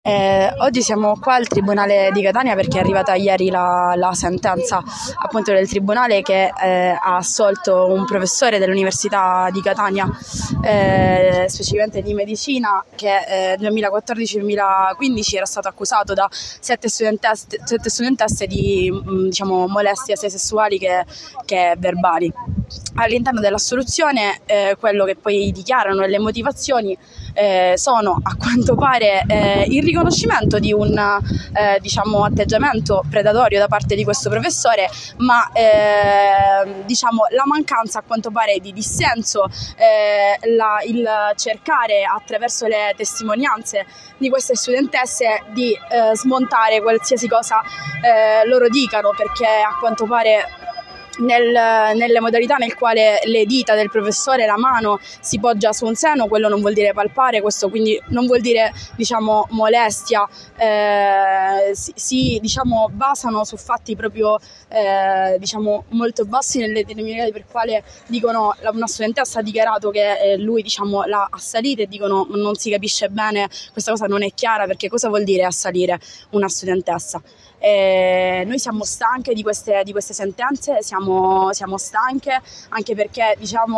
Oggi siamo qua al Tribunale di Catania perché è arrivata ieri la sentenza appunto del Tribunale che ha assolto un professore dell'Università di Catania, specificamente di medicina, che nel 2014-2015 era stato accusato da sette studentesse di molestie sia sessuali che verbali. All'interno dell'assoluzione quello che poi dichiarano e le motivazioni sono a quanto pare il riconoscimento di un atteggiamento predatorio da parte di questo professore, ma la mancanza a quanto pare di dissenso, il cercare attraverso le testimonianze di queste studentesse di smontare qualsiasi cosa loro dicano, perché a quanto pare nelle modalità nel quale le dita del professore, la mano si poggia su un seno, quello non vuol dire palpare, questo quindi non vuol dire molestia, si basano su fatti proprio molto bassi nelle determinate, per quale dicono una studentessa ha dichiarato che lui l'ha assalita e dicono non si capisce bene, questa cosa non è chiara, perché cosa vuol dire assalire una studentessa. Noi siamo stanche di queste sentenze, siamo stanche anche perché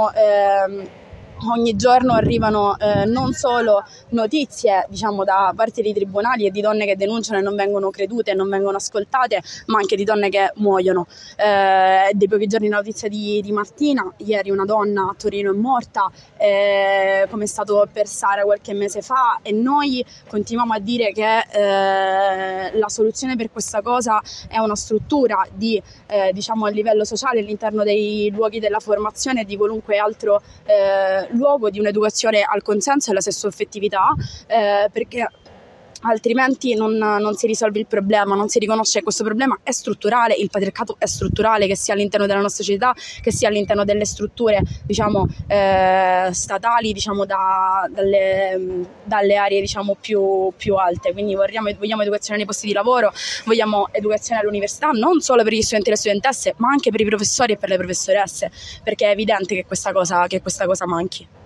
ogni giorno arrivano non solo notizie da parte dei tribunali e di donne che denunciano e non vengono credute e non vengono ascoltate, ma anche di donne che muoiono. Dei pochi giorni la notizia di Martina, ieri una donna a Torino è morta, come è stato per Sara qualche mese fa, e noi continuiamo a dire che la soluzione per questa cosa è una struttura a livello sociale all'interno dei luoghi della formazione e di qualunque altro luogo di un'educazione al consenso e alla sessuaffettività, perché altrimenti non si risolve il problema, non si riconosce che questo problema è strutturale, il patriarcato è strutturale, che sia all'interno della nostra società, che sia all'interno delle strutture statali, dalle aree più alte. Quindi vogliamo educazione nei posti di lavoro, vogliamo educazione all'università, non solo per gli studenti e le studentesse, ma anche per i professori e per le professoresse, perché è evidente che questa cosa manchi.